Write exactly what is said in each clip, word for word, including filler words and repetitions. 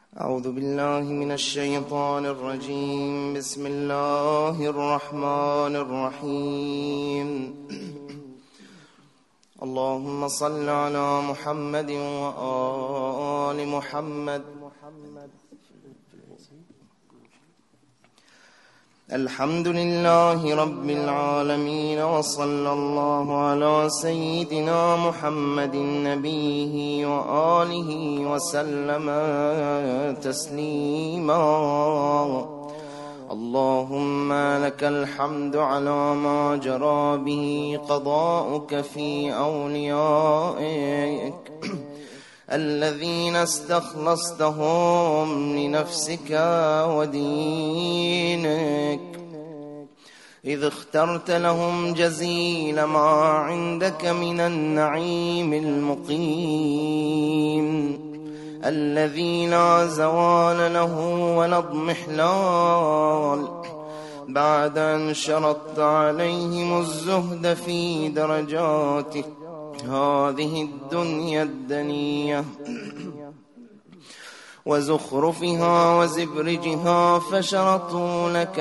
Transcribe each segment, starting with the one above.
أعوذ بالله من الشيطان الرجيم. بسم الله الرحمن الرحيم. اللهم صل على محمد وآل محمد. الحمد لله رب العالمين، وصلى الله على سيدنا محمد نبيه وآله وسلم تسليما. اللهم لك الحمد على ما جرى به قضاؤك في أوليائك الذين استخلصتهم لنفسك ودينك، إذ اخترت لهم جزيل ما عندك من النعيم المقيم الذي لا زوال له ولا اضمحلال، بعد أن شرطت عليهم الزهد في درجاتك هذه الدنيا الدنية وزخرفها وزبرجها، فشرطوا لك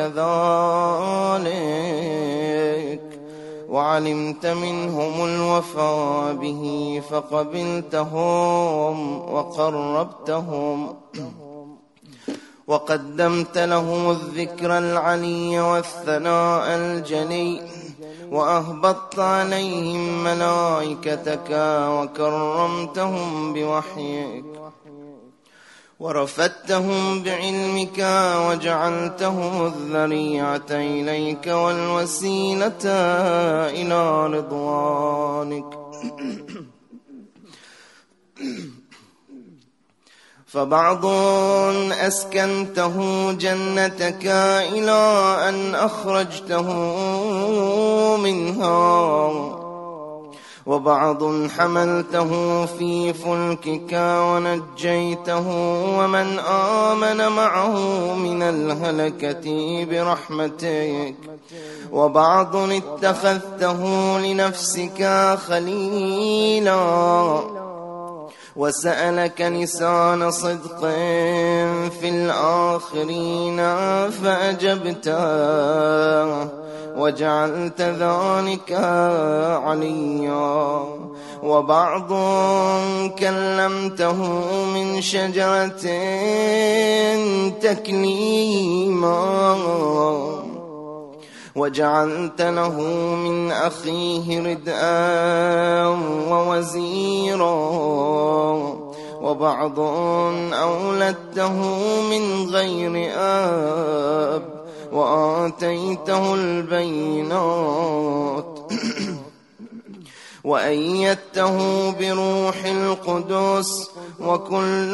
ذلك، وعلمت منهم الوفاء به فقبلتهم وقربتهم، وقدمت لهم الذكر العلي والثناء الجلي، وأهبطت عليهم ملائكتك وكرمتهم بوحيك، ورفدتهم بعلمك، وجعلتهم الذريعة إليك والوسيلة إلى رضوانك. فبعض أسكنته جنتك إلى أن أخرجته منها، وبعض حملته في فلكك ونجيته ومن آمن معه من الهلكة برحمتك، وبعض اتخذته لنفسك خليلا، وسألك لسان صدق في الآخرين فأجبته، وجعلت ذلك عليا. وبعض كلمته من شجرة تكليما، وجعلت له من أخيه ردءا ووزيرا. وبعض أولدته من غير آب، وآتيته البينات، وأيدته بروح القدس، وكل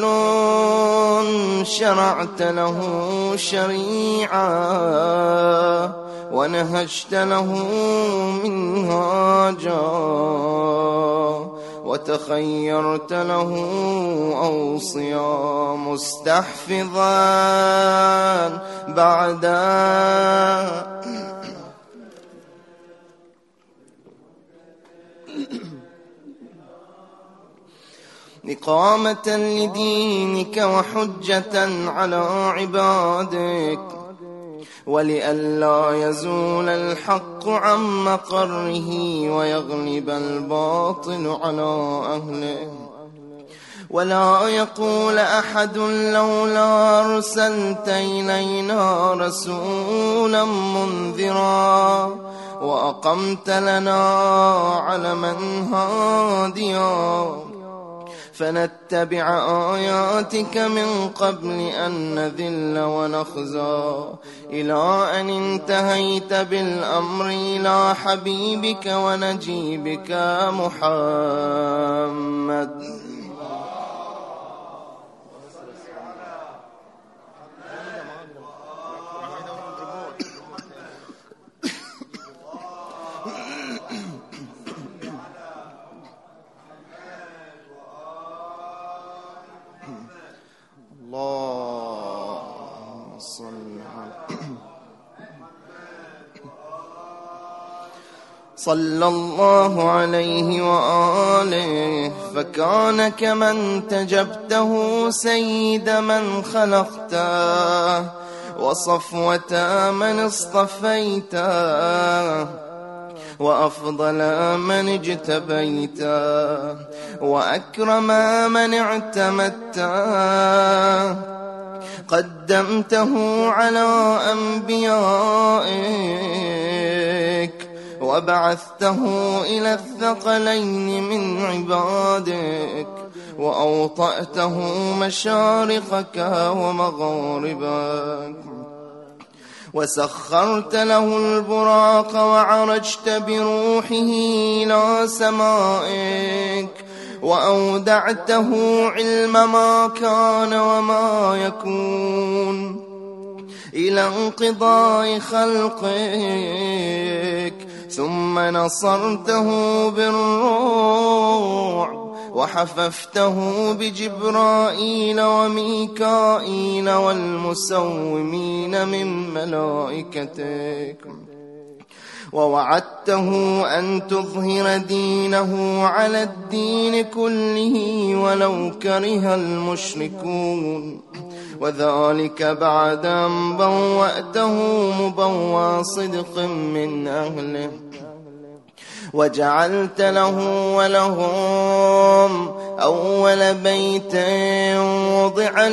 شرعت له شريعة، ونهجت له منهاجا، وتخيرت له أوصيا، مستحفظا بعد إقامة لدينك وحجة على عبادك، ولئلا يزول الحق عن مقره ويغلب الباطل على أهله، ولا يقول أحد لولا أرسلت إلينا رسولا منذرا وأقمت لنا علما هاديا، فنتبع آياتك من قبل أن نذل ونخزى، إلى أن انتهيت بالأمر إلى حبيبك ونجيبك محمد. اللهم صل على صلى الله عليه وآله، فكان كمن تجبته سيد من خلقته، وصفوة من اصطفيته، وأفضل من اجتبيته، وأكرم من اعتمدته. قدمته على أنبيائك، وبعثته إلى الثقلين من عبادك، وأوطأته مشارقك ومغاربك، وسخرت له البراق، وعرجت بروحه إلى سمائك، وأودعته علم ما كان وما يكون إلى انقضاء خلقك. ثم نصرته بالروح، وحففته بجبرائيل وميكائيل والمسومين من ملائكتك، ووعدته أن تظهر دينه على الدين كله ولو كره المشركون، وذلك بعد أن بوأته مبوى صدق من أهله، وجعلت له ولهم أول بيت وضع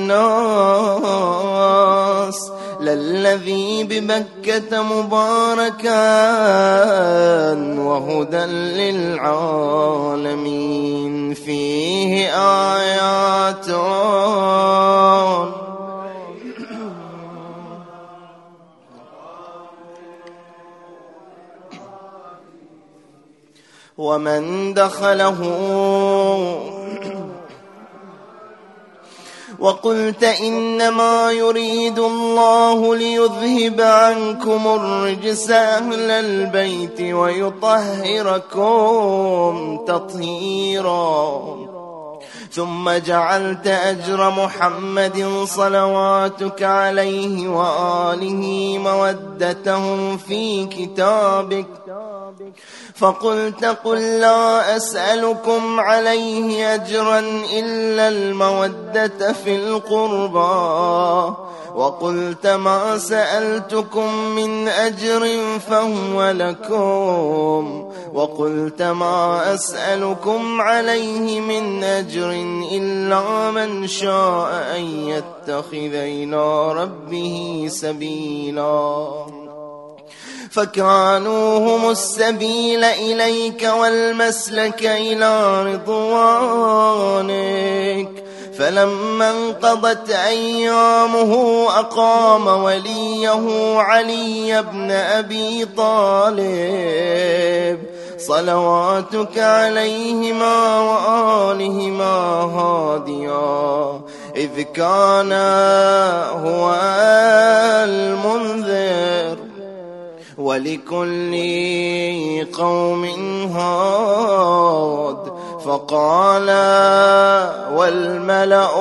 للناس للذي بمكة مباركا وهدى للعالمين، فيه آيات ومن دخله. وقلت إنما يريد الله ليذهب عنكم الرجس أهل البيت ويطهركم تطهيرا. ثم جعلت أجر محمد صلواتك عليه وآله مودتهم في كتابك، فقلت قل لا أسألكم عليه أجرا إلا المودة في القربى، وقلت ما سألتكم من أجر فهو لكم، وقلت ما أسألكم عليه من أجر إلا من شاء أن يتخذ إلى ربه سبيلا. فكانوا هم السبيل إليك والمسلك إلى رضوانك. فلما انقضت أيامه أقام وليه علي بن أبي طالب صلواتك عليهما وآلهما هاديا، إذ كان هو المنذر ولكل قوم هاد. فقال والملأ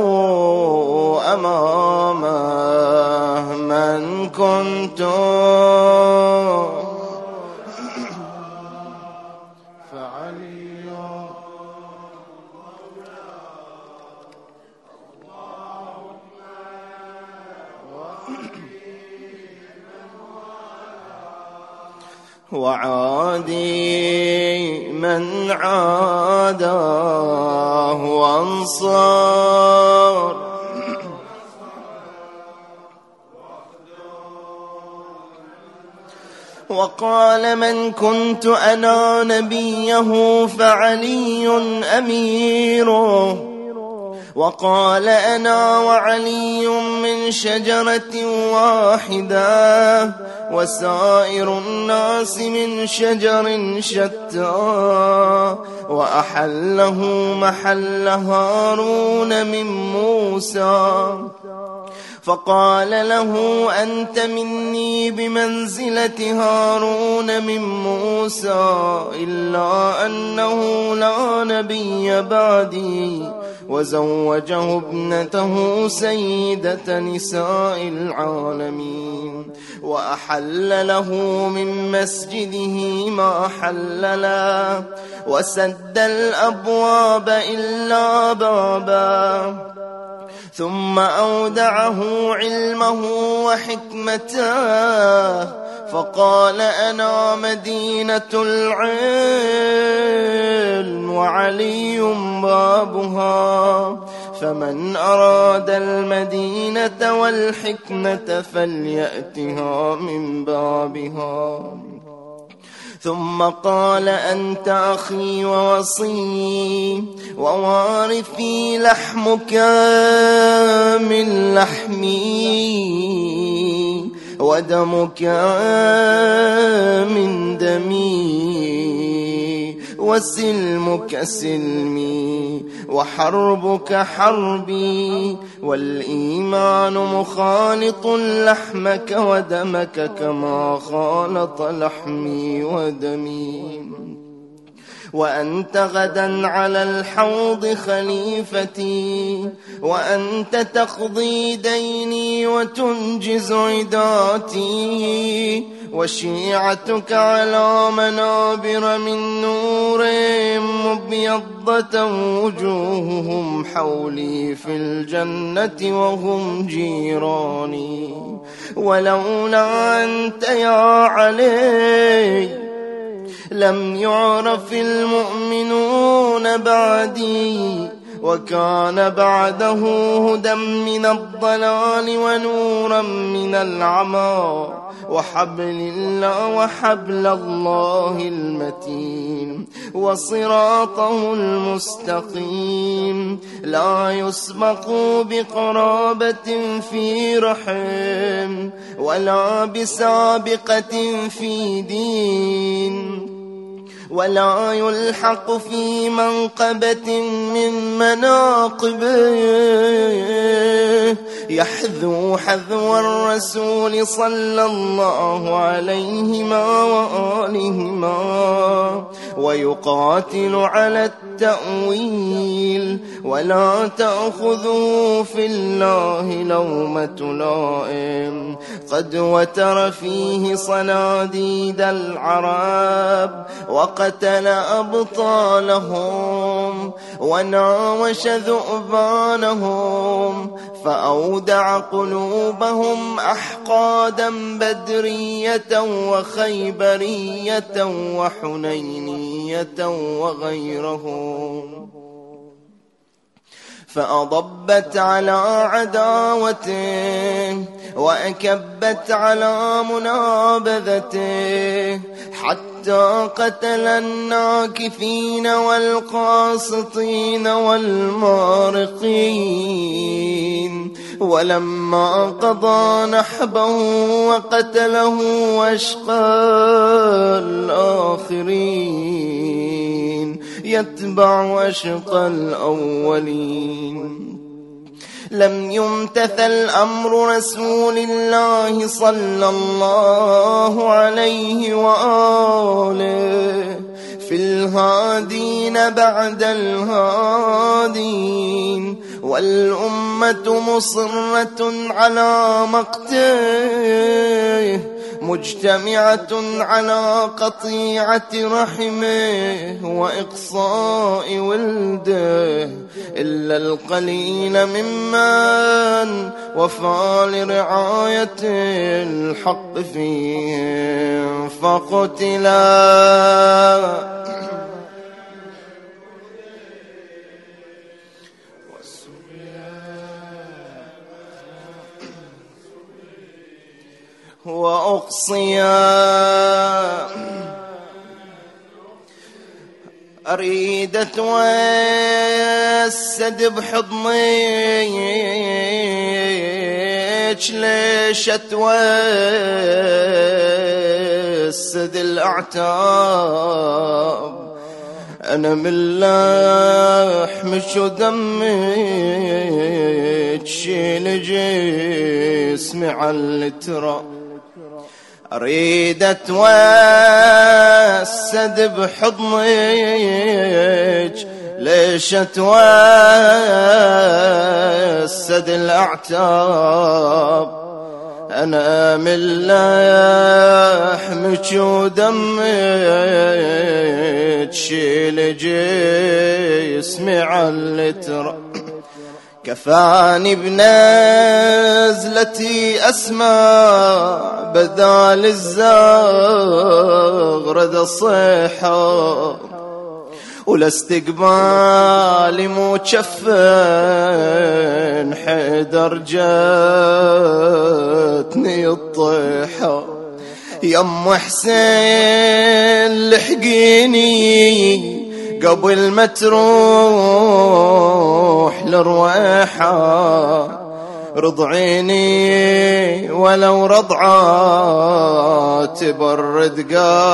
أمامه من كنت فعلي وعادي من عاداه وانصار. وقال من كنت أنا نبيه فعلي أميره. وقال أنا وعلي من شجرة واحدة وسائر الناس من شجر شتى، وأحله محل هارون من موسى. فقال له أنت مني بمنزلة هارون من موسى، إلا أنه لا نبي بعدي وزوجه ابنته سيدة نساء العالمين، وأحل له من مسجده ما حل له، وسد الأبواب إلا بابا، ثم أودعه علمه وحكمته، فقال أنا مدينة العلم وعلي بابها، فمن أراد المدينة والحكمة فليأتها من بابها. ثم قال أنت أخي ووصي ووارثي، لحمك من لحمي ودمك من دمي، وسلمك سلمي وحربك حربي، والإيمان مخالط لحمك ودمك كما خالط لحمي ودمي. وأنت غدا على الحوض خليفتي، وأنت تقضي ديني وتنجز عداتي، وشيعتك على منابر من نور مبيضة وجوههم حولي في الجنة وهم جيراني. ولولا أنت يا علي لم يعرف المؤمنون بعدي، وكان بعده هدى من الضلال ونورا من العمى، وحبل الله وحبل الله المتين، وصراطه المستقيم، لا يسبق بقرابة في رحم ولا بسابقة في دين، ولا يلحق في منقبة من مناقبه، يحذو حذو الرسول صلى الله عليهما وآلهما، ويقاتل على التأويل، ولا تأخذه في الله لومة لائم، قد وتر فيه صناديد العرب، وقتل أبطالهم، وناوش ذؤبانهم، فأودع قلوبهم أحقادا بدرية وخيبرية وحنينية وغيرهم، فأضبت على عداوته وأكبت على منابذته، حتى قتل الناكثين والقاسطين والمارقين. ولما قضى نحبه وقتله أشقى الآخرين يتبع أشقى الأولين. لم يمتثل أمر رسول الله صلى الله عليه وآله في الهادين بعد الهادين، والأمة مصرة على مقته، مجتمعة على قطيعة رحمه وإقصاء ولده، إلا القليل ممن وفى لرعاية الحق فيهم فقتلا. وأقصيا أريد أتوسد بحضنيك، ليش أتوسد الأعتاب؟ أنا من لحمك ودمك شيل جسمي على التراب. أريد أتوسد بحضنك، ليش اتوسد الاعتاب انا من لحمك ودمك شيل جسمي علتر كفاني بنزلتي اسمع بدال الزغرد الصيحة ولاستقبالي مو جفن حيدر جاتني الطيحة يم حسين لحقيني قبل ما تروح لرويحة رضعيني ولو رضعة تبرد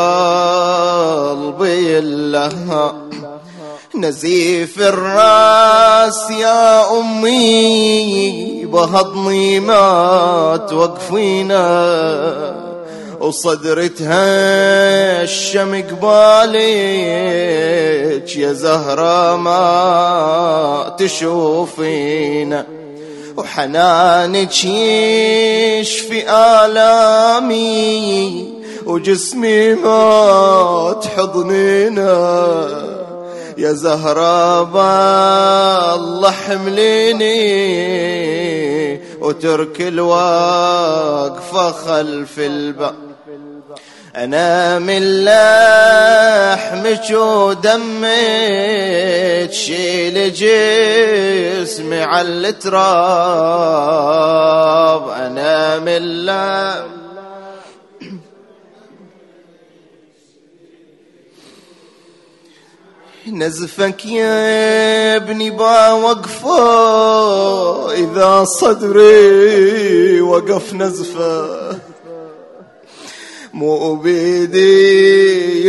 قلبي لها نزيف الراس يا أمي بهضني ما توقفينا وصدرتها الشم قبالك يا زهرة ما تشوفينا وحنانك يشفي آلامي وجسمي ما تحضنينا يا زهرة بالله حمليني وترك الوقفة خلف الباب أنا من لحمك ودمك شيل جسمي على التراب أنا من لحمك نزفك يا ابني با وقفة إذا صدري وقف نزفة مو بيدي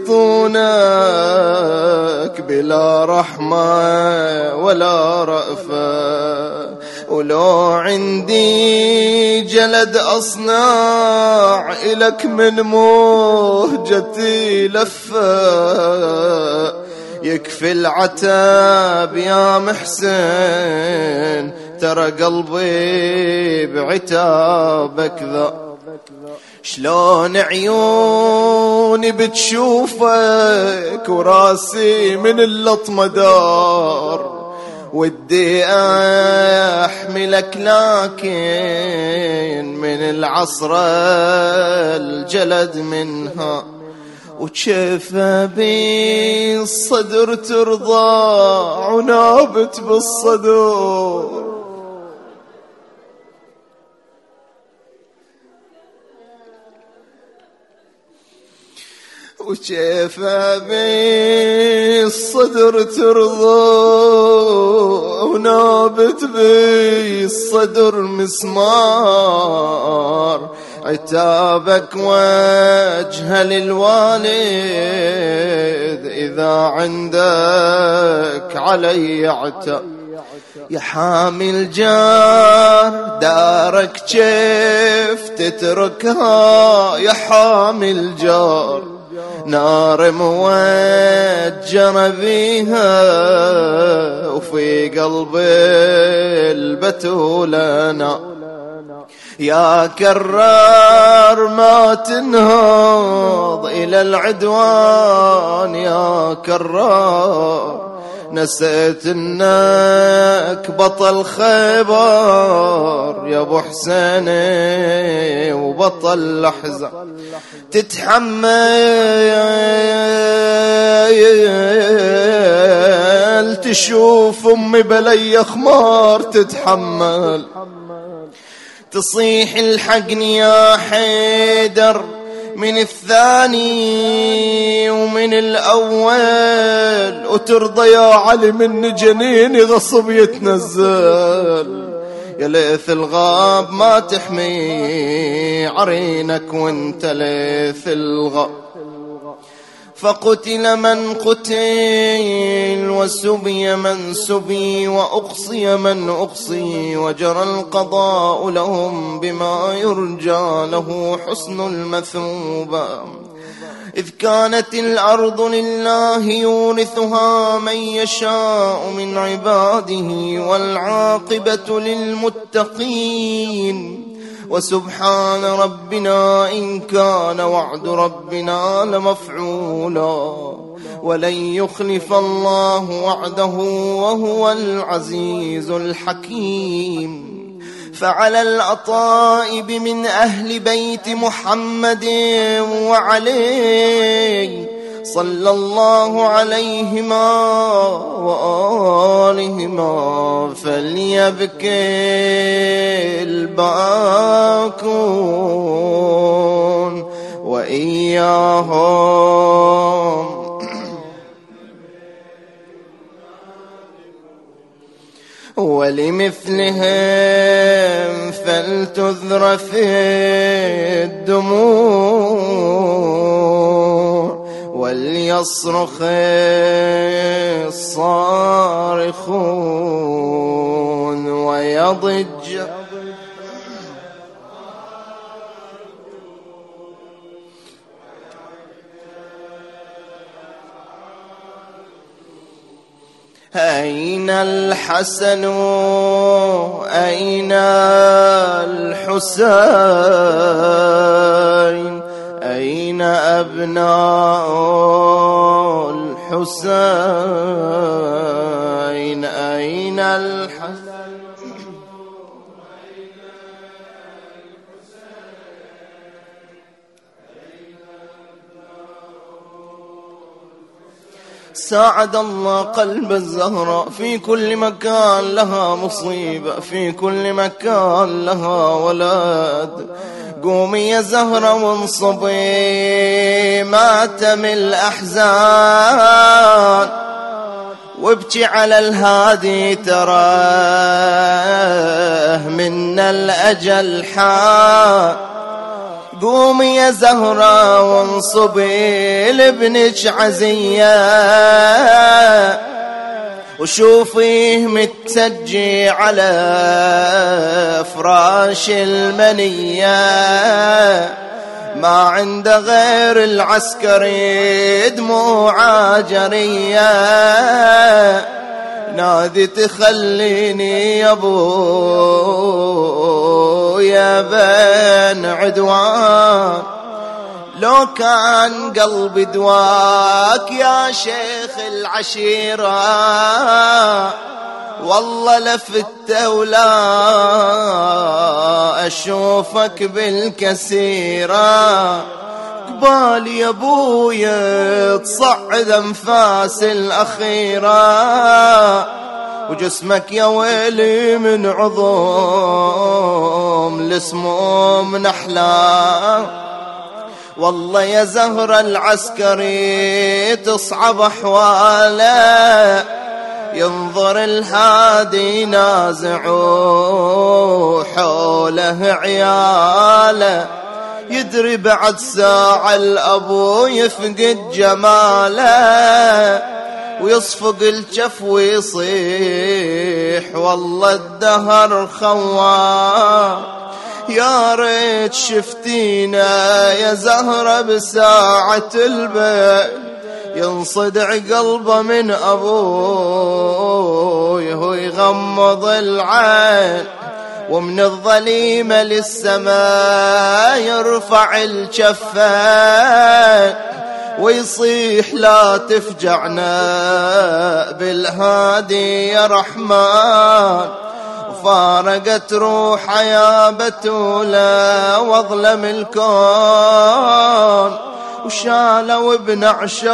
يسقطونك بلا رحمة ولا رأفة ولو عندي جلد أصنع إلك من مهجتي لفة يكفي العتاب يا محسن ترى قلبي بعتابك ذا شلون عيوني بتشوفك وراسي من اللطمة دار ودي أحملك لكن من العصر الجلد منها وكيف بالصدر ترضى عنابت بالصدر وكيف بالصدر ترضى ونابت بالصدر مسمار عتابك وجه للوالد إذا عندك علي عتاب يا حامل جار دارك كيف تتركها يا حامل جار نار موجرة بيها وفي قلبي البتولنا يا كرار ما تنهض إلى العدوان يا كرار نسيت انك بطل خيبر يا ابو حسين وبطل لحظة تتحمل تشوف امي بلي خمار تتحمل تصيح الحقني يا حيدر من الثاني ومن الأول وترضى يا علي من جنيني غصب يتنزل يا ليث الغاب ما تحمي عرينك وانت ليث الغاب فقتل من قتل وسبي من سبي وأقصي من أقصي وجرى القضاء لهم بما يرجى له حسن المثوبة إذ كانت الأرض لله يورثها من يشاء من عباده والعاقبة للمتقين. وسبحان ربنا إن كان وعد ربنا لمفعولا ولن يخلف الله وعده وهو العزيز الحكيم. فعلى الأطائب من أهل بيت محمد وعليه صلى الله عليهما وآلهما فليبكي الباكون وإياهم ولمثلهم فلتذر في الدموع وليصرخ الصارخون ويضج أين الحسن أين الحسين أين أبناء الحسين أين الحسن ساعد الله قلب الزهراء في كل مكان لها مصيبة في كل مكان لها ولد. قومي يا زهرة وانصبي ماتم الأحزان وابكي على الهادي تراه من الأجل حان. قومي يا زهرة وانصبي لابنك عزية وشوفيه متسجي على فراش المنية ما عنده غير العسكري دموع جرية. نادي تخليني يا ابو يا بن عدوان لو كان قلبي دواك يا شيخ العشيرة والله لفت ولا أشوفك بالكسيرة. قبالي يا ابويا تصعد انفاس الأخيرة وجسمك يا ويلي من عظم لسموم نحلة. والله يا زهر العسكري تصعب أحواله ينظر الهادي نازعو حوله عياله يدري بعد ساعة الأبو يفقد جماله ويصفق الجف ويصيح والله الدهر خواه. يا ريت شفتينا يا زهرة بساعة البيت ينصدع قلبه من أبوه ويغمض العين ومن الظليمة للسماء يرفع الجفين ويصيح لا تفجعنا بالهادي يا رحمن. وفارقت روح يا بتولة واظلم الكون وشالوا ابن عشا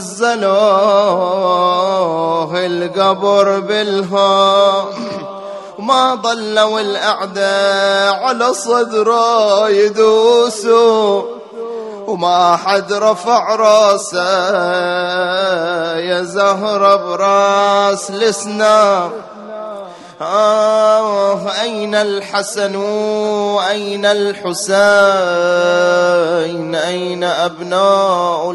ونزلوه القبر بالهون وما ضلوا الأعداء على صدره يدوسوا وما حد رفع راسه يا زهرة براس لسنا. آه أين الحسن أين الحسين أين أبناء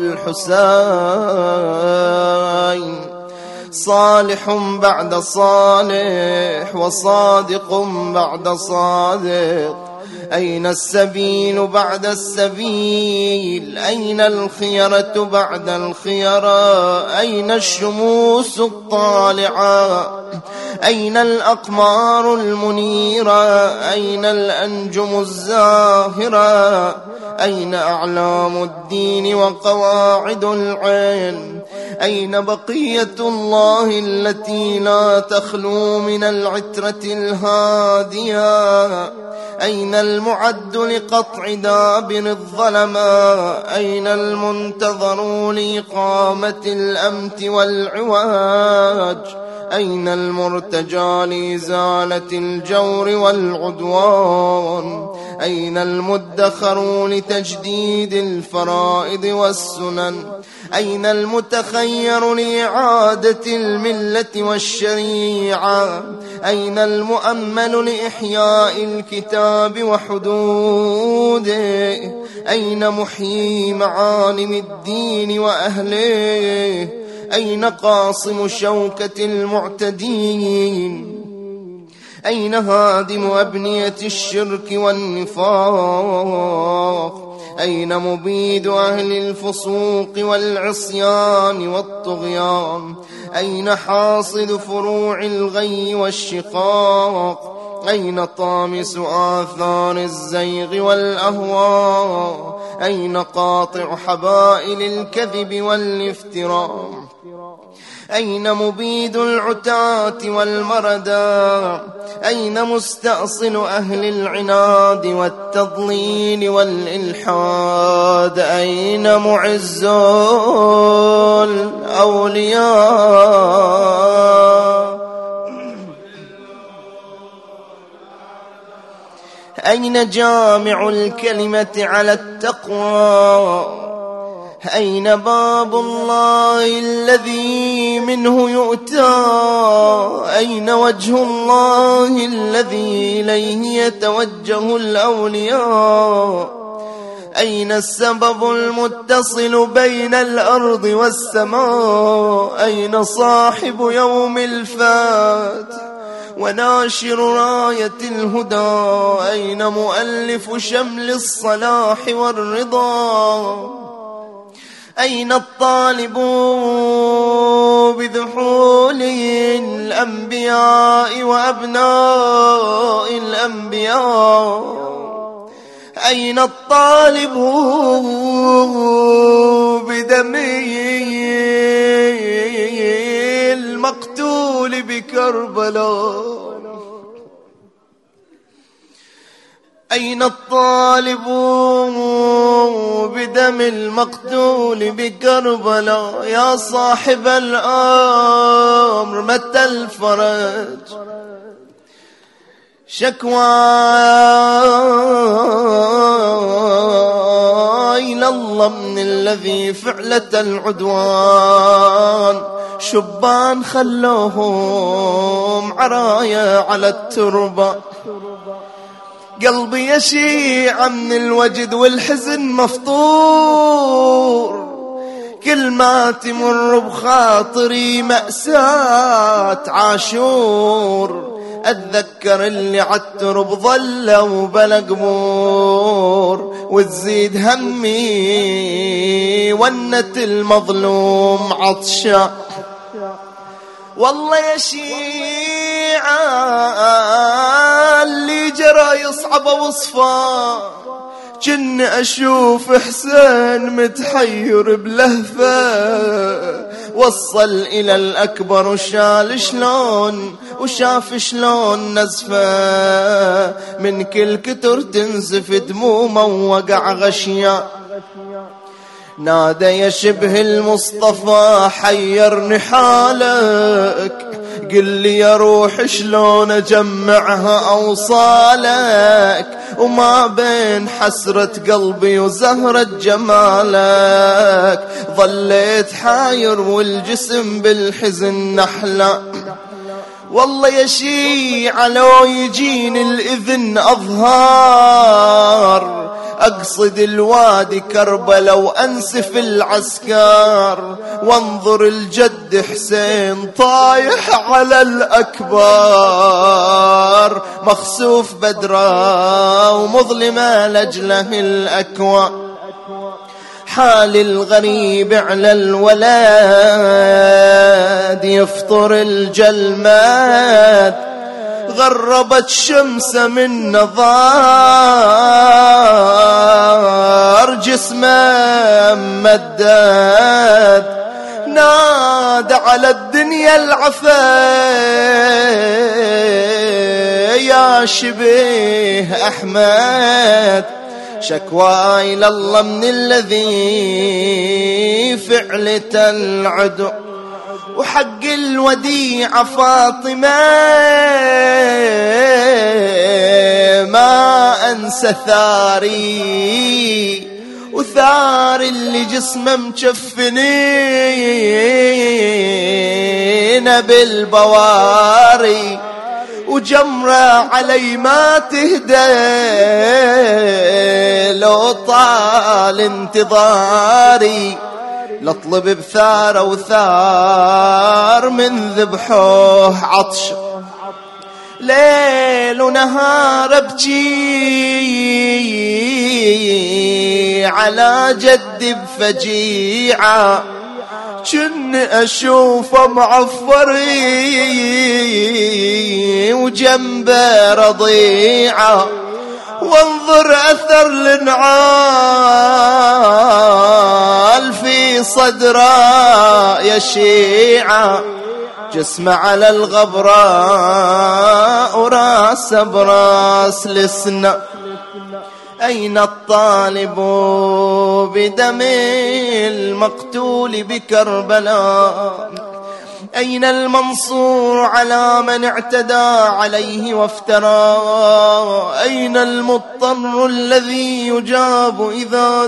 الحسين. صالح بعد صالح وصادق بعد صادق أين السبيل بعد السبيل؟ أين الخيرة بعد الخيرة؟ أين الشموس الطالعة؟ أين الأقمار المنيرة؟ أين الأنجم الزاهرة؟ أين أعلام الدين وقواعد العين؟ أين بقية الله التي لا تخلو من العترة الهادية؟ أين المعد لقطع دابر الظلماء؟ أين المنتظر لإقامة الأمت والعواج؟ أين المرتجى لإزالة الجور والعدوان؟ أين المدخر لتجديد الفرائض والسنن؟ أين المتخير لإعادة الملة والشريعة؟ أين المؤمل لإحياء الكتاب وحدوده؟ أين محيي معالم الدين وأهله؟ أين قاصم شوكة المعتدين؟ أين هادم أبنية الشرك والنفاق؟ أين مبيد أهل الفسوق والعصيان والطغيان؟ أين حاصد فروع الغي والشقاق؟ أين طامس آثار الزيغ والأهواء؟ أين قاطع حبائل الكذب والافتراء؟ أين مبيد العتاة والمردى؟ أين مستأصل أهل العناد والتضليل والإلحاد؟ أين معز الأولياء؟ أين جامع الكلمة على التقوى؟ أين باب الله الذي منه يؤتى؟ أين وجه الله الذي إليه يتوجه الأولياء؟ أين السبب المتصل بين الأرض والسماء؟ أين صاحب يوم الفاتح وناشر راية الهدى؟ أين مؤلف شمل الصلاح والرضا؟ أين الطالب بذحول الأنبياء وأبناء الأنبياء؟ أين الطالب بدم المقتول بكربلاء؟ أين الطالب بدم المقتول بكربلاء؟ يا صاحب الأمر متى الفرج؟ شكوى إلى الله من الذي فعلة العدوان. شبان خلوهم عرايا على التربة، قلبي يشيع من الوجد والحزن مفطور، كل ما تمر بخاطري مأساة عاشور، أتذكر اللي عالترب ظل وبلا قبور، وتزيد همي ونت المظلوم عطشا. والله يا شيعة اللي جرى يصعب وصفا، جن أشوف حسين متحير بلهفة، وصل إلى الأكبر وشال شلون وشاف شلون نزفة، من كل كتر تنزف دمومه ووقع غشيا. نادى يا شبه المصطفى حيرني حالك، قل لي يا روح شلون اجمعها اوصالك، وما بين حسرة قلبي وزهرة جمالك، ظليت حاير والجسم بالحزن نحلة. والله يا شيعة لو يجيني الإذن أظهار، أقصد الوادي كربلاء وأنسف العسكر، وانظر الجد حسين طايح على الأكبر، مخسوف بدرا ومظلمة لجله الأكوى. حال الغريب على الولد يفطر الجلمات، غربت شمس من نظار جسمه مدد، ناد على الدنيا العفا يا شبيه أحمد، شكوى إلى الله من الذي فعلته العدو، وحق الوديعة فاطمة ما أنسى ثاري، وثار اللي جسمه مشفنين بالبواري، وجمرة علي ما تهدى لو طال انتظاري، لطلب بثار وثار من ذبحوه عطش، ليل ونهار ابكي على جدي بفجيعة، جن اشوفه معفري وجنبه رضيعة، وانظر اثر الانعال في صدره يا شيعة، جسمه على الغبراء وراس براس لسنا. أين الطالب بدم المقتول بكربلاء؟ أين المنصور على من اعتدى عليه وافترى؟ أين المضطر الذي يجاب إذا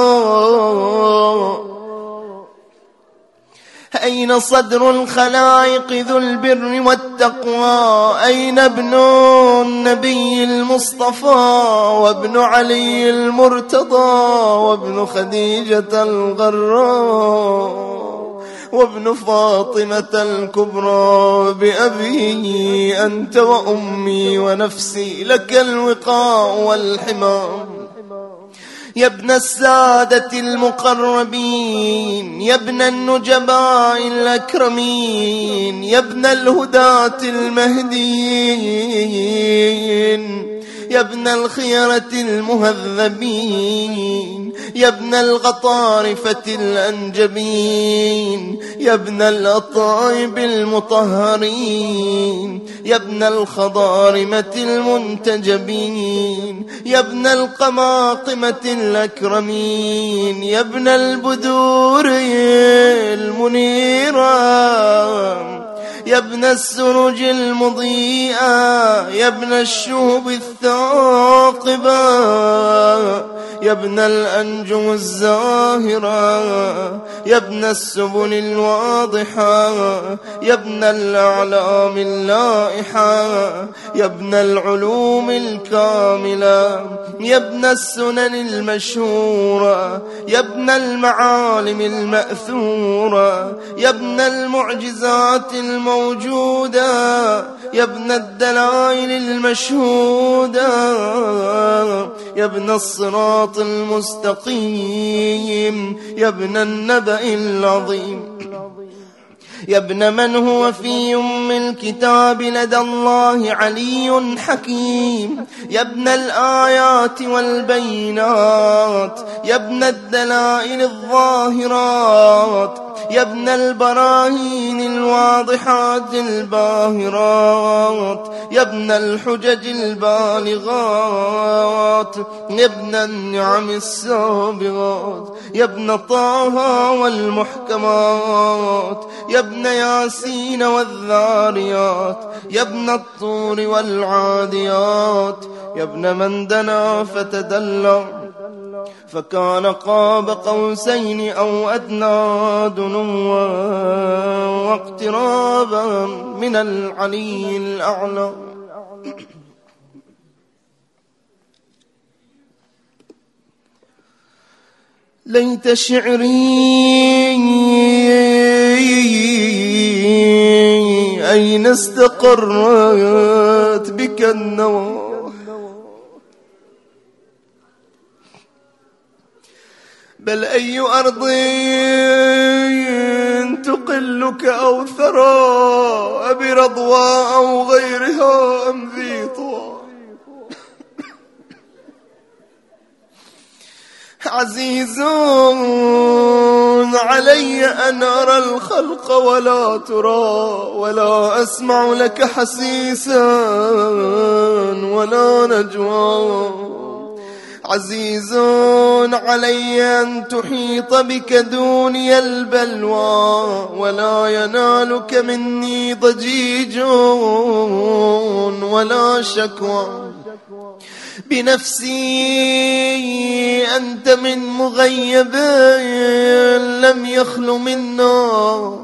دعا؟ أين صدر الخلائق ذو البر والتقوى؟ أين ابن النبي المصطفى وابن علي المرتضى وابن خديجة الغراء وابن فاطمة الكبرى؟ بأبي أنت وأمي ونفسي لك الوقاء والحمام. يا ابن السادة المقربين، يا ابن النجباء الأكرمين، يا ابن الهداة المهديين، يا ابن الخيرة المهذبين، يا ابن الغطارفة الأنجبين، يا ابن الأطايب المطهرين، يا ابن الخضارمة المنتجبين، يا ابن القماقمة الأكرمين، يا ابن البدور المنيرة، يا ابن السرج المضيئة، يا ابن الشهب الثاقبة، يا ابن الأنجم الزاهرة، يا ابن السبل الواضحة، يا ابن الأعلام اللائحة، يا ابن العلوم الكاملة، يا ابن السنن المشهورة، يا ابن المعالم المأثورة، يا ابن المعجزات الموجودة، يا ابن الدلائل المشهودة، يا ابن الصراط المستقيم، يا ابن النبأ العظيم، يا ابن من هو في أم الكتاب لدى الله علي حكيم، يا ابن الآيات والبينات، يا ابن الدلائل الظاهرات، يا ابن البراهين الواضحات الباهرات، يا ابن الحجج البالغات، يا ابن النعم السابغات، يا ابن طه والمحكمات، يا ابن ياسين والذاريات، يا ابن الطور والعاديات، يا ابن من دنا فتدلى فكان قاب قوسين أو أدنى دنوا واقترابا من العلي الأعلى. ليت شعري أين استقرت بك النوى، بل أي أرض تقلك أو ثرى، أبي رضوى أو غيرها أم ذي طوى. عزيز علي أن أرى الخلق ولا ترى، ولا أسمع لك حسيسا ولا نجوى. عزيز علي أن تحيط بك دوني البلوى، ولا ينالك مني ضجيج ولا شكوى. بنفسي أنت من مغيب لم يخل منا،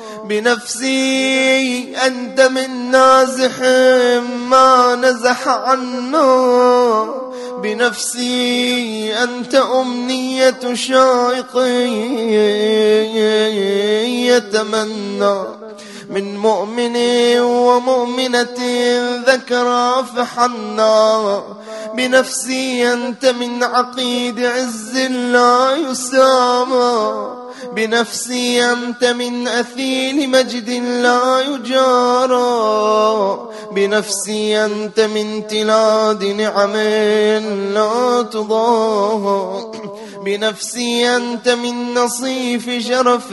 بنفسي أنت من نازح ما نزح عنا، بنفسي أنت أمنية شائق يتمنى، من مؤمن ومؤمنة ذكرى فحنا. بنفسي أنت من عقيد عز لا يسامى، بنفسي أنت من أثيل مجد لا يجارى، بنفسي أنت من تلاد نعم لا تضاهى، بنفسي أنت من نصيف شرف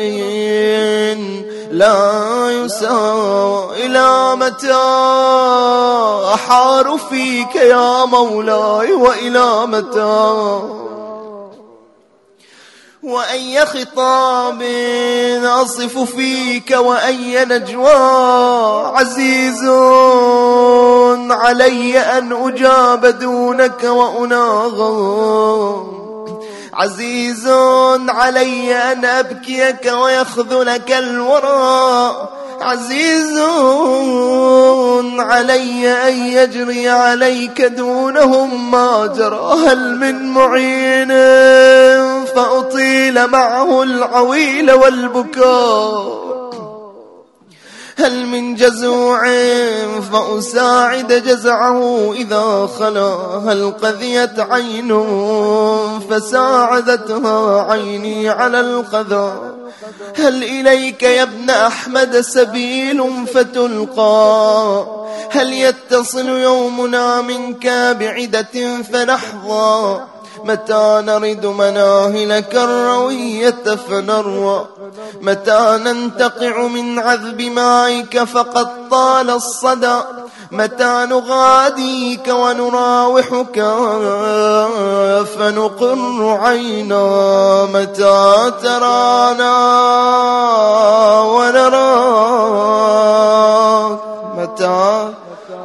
لا يساوى. إلى متى أحار فيك يا مولاي، وإلى متى، وأي خطاب أصف فيك، وأي نجوى. عزيز علي أن أجاب دونك وأناغم، عزيز علي أن أبكيك ويخذلك الورى، عزيز علي أن يجري عليك دونهم ما جرى. هل من معين فأطيل معه العويل والبكاء، هل من جزوع فأساعد جزعه إذا خلا، هل قذيت عين فساعدتها عيني على القذى، هل إليك يا ابن أحمد سبيل فتلقى، هل يتصل يومنا منك بعدة فنحظى، متى نرد مناهلك الروية فنروى، متى ننتقع من عذب مائك فقد طال الصدى، متى نغاديك ونراوحك فنقر عينا، متى ترانا ونراك، متى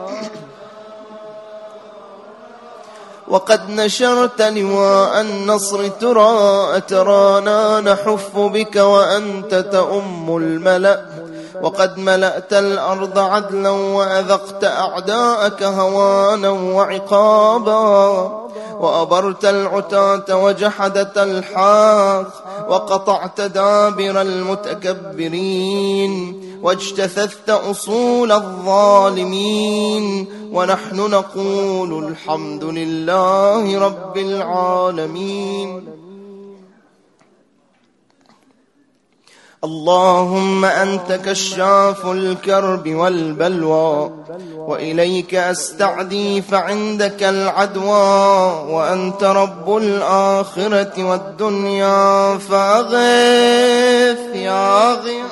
وقد نشرت لواء النصر ترى، أترانا نحف بك وأنت تؤم الملأ، وقد ملأت الأرض عدلا وأذقت أعداءك هوانا وعقابا، وأبرت العتاة وجحدت الحاق، وقطعت دابر المتكبرين، واجتثثت أصول الظالمين، ونحن نقول الحمد لله رب العالمين. اللهم أنت كشاف الكرب والبلوى، وإليك أستعدي فعندك العدوى، وأنت رب الآخرة والدنيا فأغث يا غيث.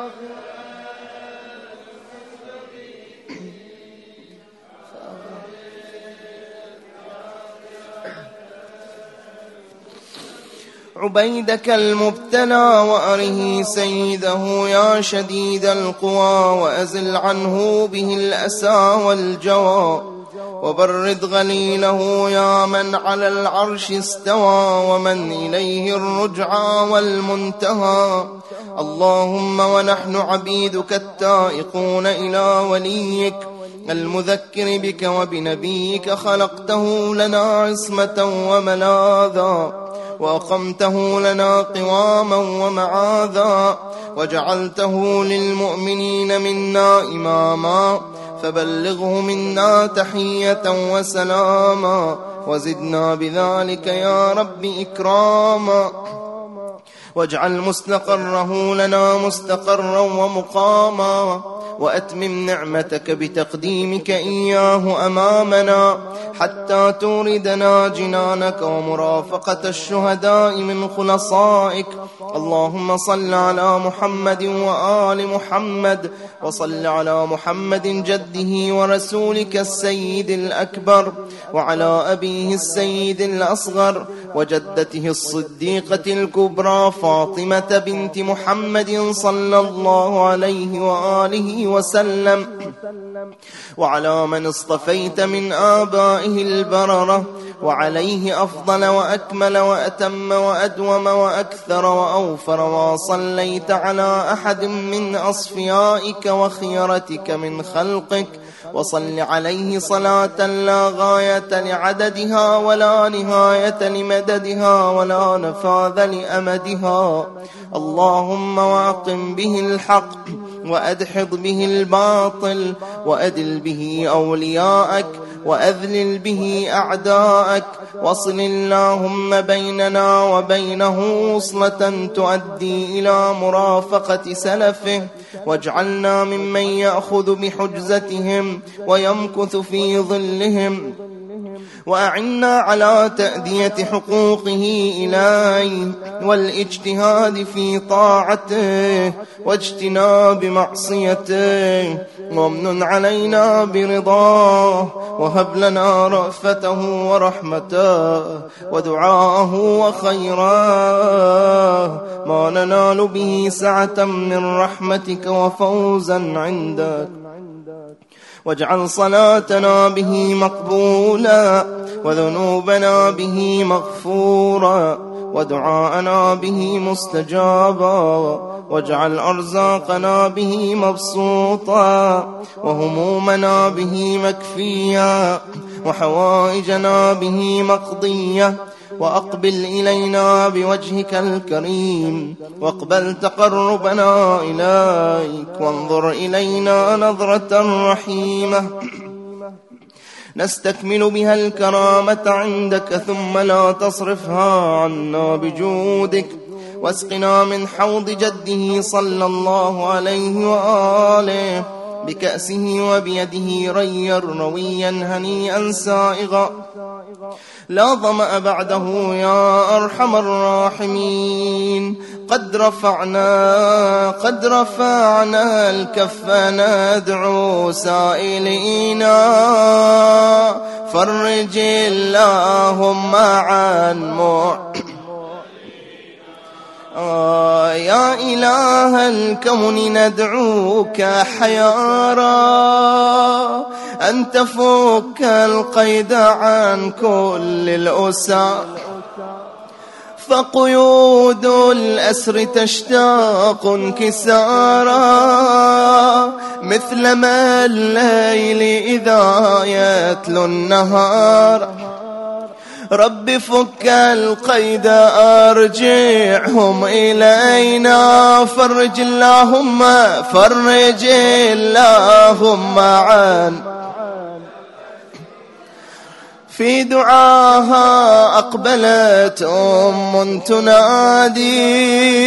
عبيدك المبتلى وأره سيده يا شديد القوى، وأزل عنه به الأسى والجوى، وبرد غليله يا من على العرش استوى، ومن إليه الرجعى والمنتهى. اللهم ونحن عبيدك التائقون إلى وليك المذكر بك وبنبيك خلقته لنا عصمة وملاذا، وأقمته لنا قواما ومعاذا، وجعلته للمؤمنين منا إماما، فبلغه منا تحية وسلاما، وزدنا بذلك يا رب إكراما، واجعل مستقره لنا مستقرا ومقاما، وأتمم نعمتك بتقديمك إياه أمامنا حتى توردنا جنانك ومرافقة الشهداء من خلصائك. اللهم صل على محمد وآل محمد، وصل على محمد جده ورسولك السيد الأكبر، وعلى أبيه السيد الأصغر، وجدته الصديقة الكبرى فاطمة بنت محمد صلى الله عليه وآله وسلم، وعلى من اصطفيت من آبائه البررة، وعليه أفضل وأكمل وأتم وأدوم وأكثر وأوفر ما صليت على أحد من أصفيائك وخيرتك من خلقك، وصل عليه صلاة لا غاية لعددها ولا نهاية لمددها ولا نفاذ لأمدها. اللهم واقم به الحق، وأدحض به الباطل، وأدل به أولياءك، وأذلل به أعداءك، واصل اللهم بيننا وبينه وصلة تؤدي إلى مرافقة سلفه، واجعلنا ممن يأخذ بحجزتهم ويمكث في ظلهم، وأعنا على تأدية حقوقه إليه والاجتهاد في طاعته واجتناب معصيته، وامنن علينا برضاه، وهب لنا رأفته ورحمته ودعاءه وخيراه، ما ننال به سعة من رحمتك وفوزا عندك. واجعل صلاتنا به مقبولا، وذنوبنا به مغفورا، ودعاءنا به مستجابا، واجعل أرزاقنا به مبسوطا، وهمومنا به مكفيا، وحوائجنا به مقضية. وأقبل إلينا بوجهك الكريم، واقبل تقربنا إليك، وانظر إلينا نظرة رحيمة نستكمل بها الكرامة عندك، ثم لا تصرفها عنا بجودك. واسقنا من حوض جده صلى الله عليه وآله بكأسه وبيده ريا رويا هنيئا سائغا، لا ظمأ بعده يا أرحم الراحمين. قد رفعنا قد رفعنا الكف ندعو سائلينا، فرج اللهم عن معانينا. آه يا إله الكون ندعوك حيارى، أن تفك القيد عن كل الأسى، فقيود الأسر تشتاق انكسارا، مثل ما الليل إذا يتلو النهار. رب فك القيد أرجعهم إلينا، فرج اللهم فرج اللهم عن. في دعاها أقبلت أم تنادي،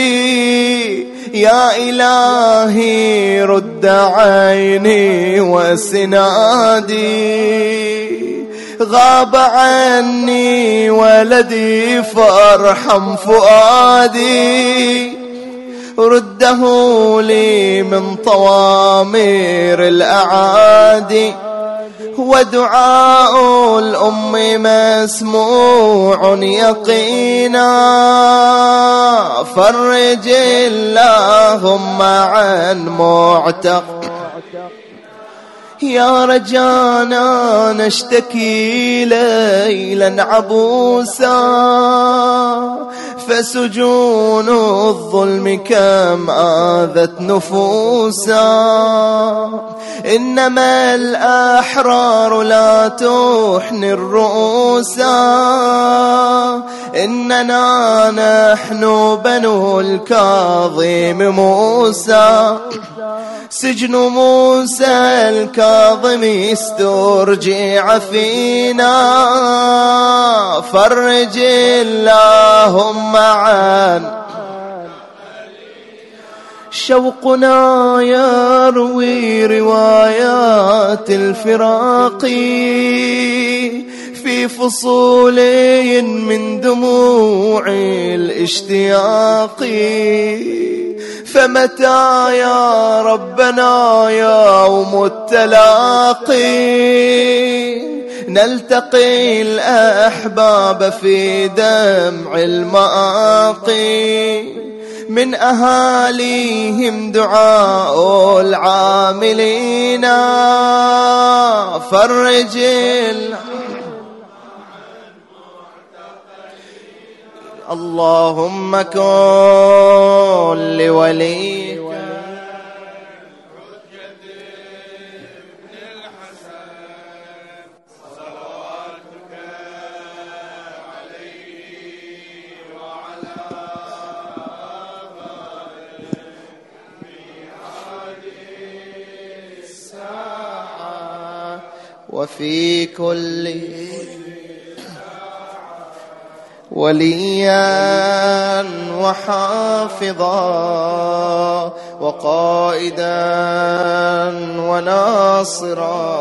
يا إلهي رد عيني وسنادي، غاب عني ولدي فارحم فؤادي، رده لي من طوامير الأعادي. ودعاء الأم مسموع يقينا، فرج اللهم عن معتق. يا رجانا نشتكي ليلا عبوسا، فسجون الظلم كم آذت نفوسا، إنما الأحرار لا تحني الرؤوس، إننا نحن بنو الكاظم موسى. سجن موسى الكاظم استرجع فينا، فرج اللهم عن شوقنا يروي روايات الفراق في فصول من دموع الاشتياق. فمتى يا ربنا يوم التلاقي، نلتقي الأحباب في دمع المآقي. من أهاليهم دعاء العاملين، فرج اللهم كن لوليك حجة ابن الحسن صلواتك عليه وعلى آبائه في هذه الساعة وفي كل وليا وحافظا وقائدا وناصرا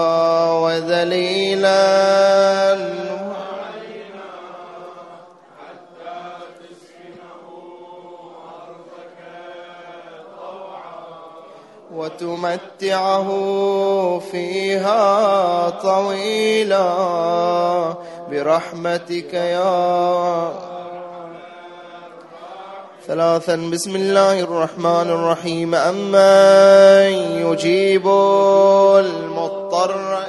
وذليلا وتمتعه فيها طويلا برحمتك يا ثلاثا. بسم الله الرحمن الرحيم. أمن يجيب المضطر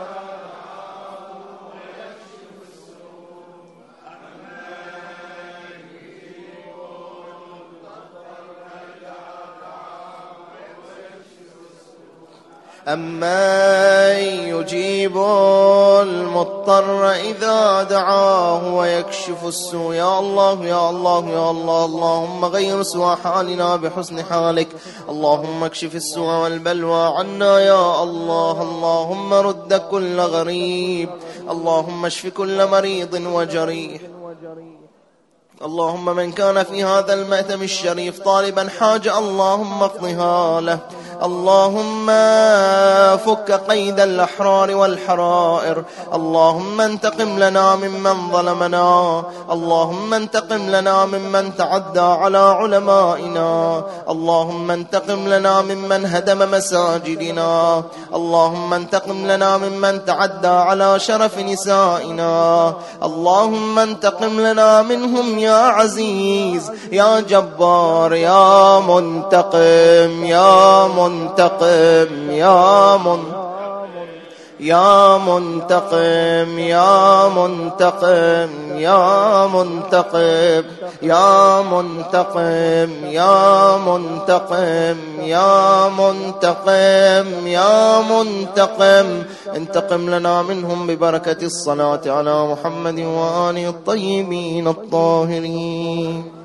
أمن يجيب المضطر إذا دعاه ويكشف السوء. يا الله يا الله يا الله، اللهم غير سوء حالنا بحسن حالك، اللهم اكشف السوء والبلوى عنا يا الله، اللهم رد كل غريب، اللهم اشف كل مريض وجريح. اللهم من كان في هذا المأتم الشريف طالبا حاجة اللهم اقضها له، اللهم فك قيد الأحرار والحرائر، اللهم انتقم لنا ممن ظلمنا، اللهم انتقم لنا ممن تعدى على علمائنا، اللهم انتقم لنا ممن هدم مساجدنا، اللهم انتقم لنا ممن تعدى على شرف نسائنا، اللهم انتقم لنا منهم يا عزيز يا جبار يا منتقم يا منتقم يا من يا منتقم يا منتقم يا منتقم يا منتقم يا منتقم يا منتقم يا منتقم. انتقم لنا منهم ببركة الصلاة على محمد وآله الطيبين الطاهرين.